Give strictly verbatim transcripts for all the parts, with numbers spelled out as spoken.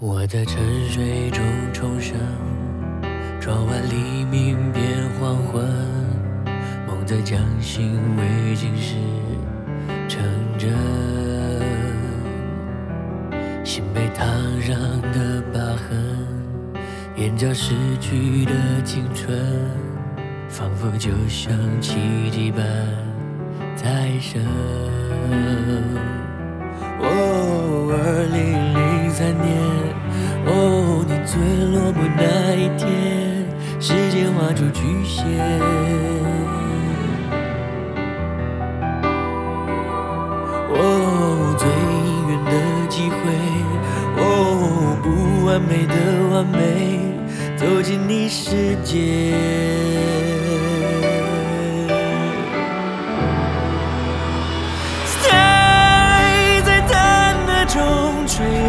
我在沉睡中重生，窗外黎明变黄昏，梦在将醒未尽时成真，心被烫伤的疤痕，眼角逝去的青春，仿佛就像奇迹般再生。哦，二零零三年，哦，你最落寞那一天，时间画出曲线。哦，最远的机会，哦，不完美的完美，走进你世界。穿越，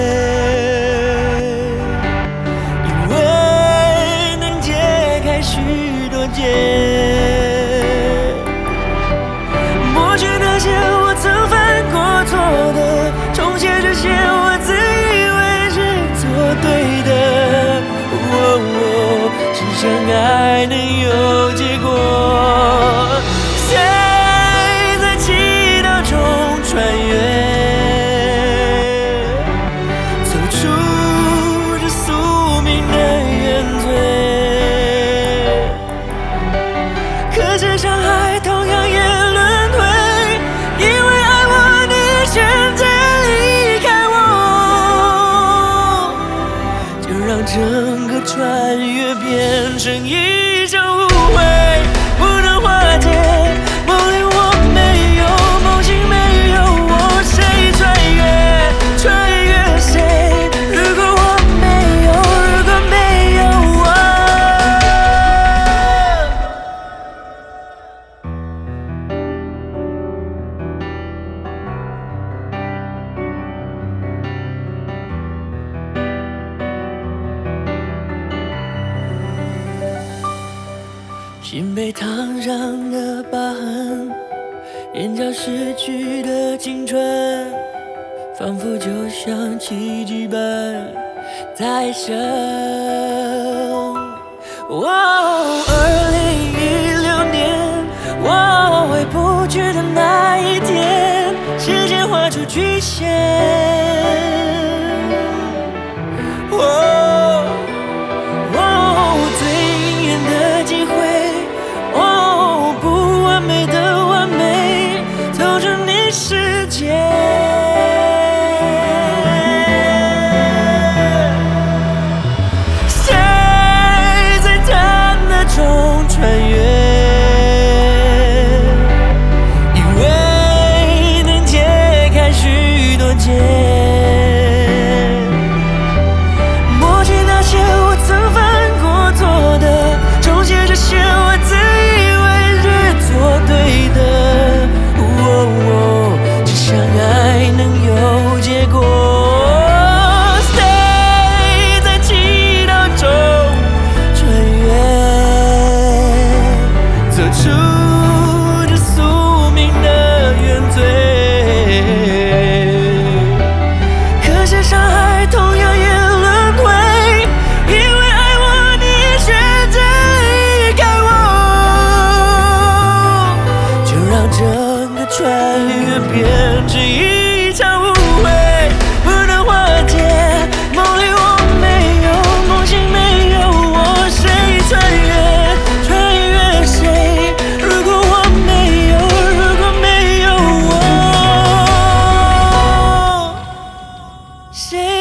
以为能解开许多结，抹去那些我曾犯过错的，重写这些我自以为是做对的。哦哦，只想爱能有结果，谁在祈祷中穿越？可是伤害同样也轮回，因为爱我你选择离开我，就让整个穿越变成一场误会，不能化解。梦里我没有，梦醒没有我，谁穿越？穿越谁？如果我没有，如果没有我。心被烫伤的疤痕，眼角逝去的青春，仿佛就像奇迹般再生。哦，二零一六年，我回不去的那一天，时间画出曲线。哦哦，最远的机会。世界，谁在贪婪中穿越？以为能解开许多结，抹去那些我曾犯过错的，重写这些我自以为是做对的。相爱能有结果，谁在祈祷中穿越，走出这宿命的原罪。可是伤害同样也轮回，因为爱我你选择离开我，就让整个穿越变成一场误会，不能化解。梦里我没有，梦醒没有我，谁穿越？穿越谁？如果我没有，如果没有我，谁？